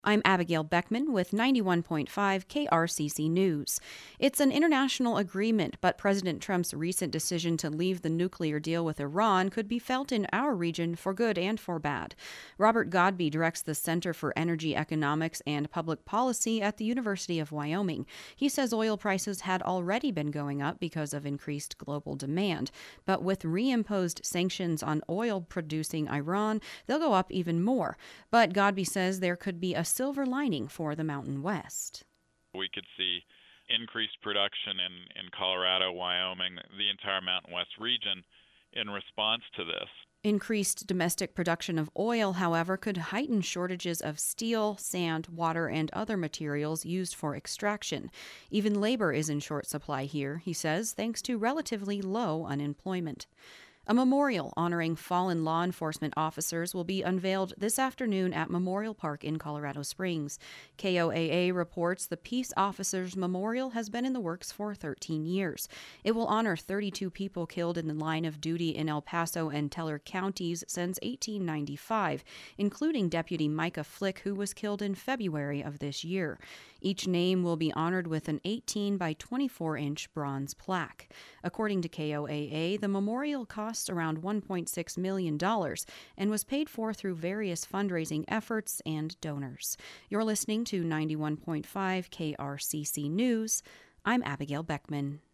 I'm Abigail Beckman with 91.5 KRCC News. It's an international agreement, but President Trump's recent decision to leave the nuclear deal with Iran could be felt in our region for good and for bad. Robert Godbee directs the Center for Energy Economics and Public Policy at the University of Wyoming. He says oil prices had already been going up because of increased global demand, but with reimposed sanctions on oil-producing Iran, they'll go up even more. But Godbee says there could be a silver lining for the Mountain West. We could see increased production in Colorado, Wyoming, the entire Mountain West region in response to this. Increased domestic production of oil, however, could heighten shortages of steel, sand, water, and other materials used for extraction. Even labor is in short supply here, he says, thanks to relatively low unemployment. A memorial honoring fallen law enforcement officers will be unveiled this afternoon at Memorial Park in Colorado Springs. KOAA reports the Peace Officers Memorial has been in the works for 13 years. It will honor 32 people killed in the line of duty in El Paso and Teller counties since 1895, including Deputy Micah Flick, who was killed in February of this year. Each name will be honored with an 18 by 24-inch bronze plaque. According to KOAA, the memorial cost around $1.6 million and was paid for through various fundraising efforts and donors. You're listening to 91.5 KRCC News. I'm Abigail Beckman.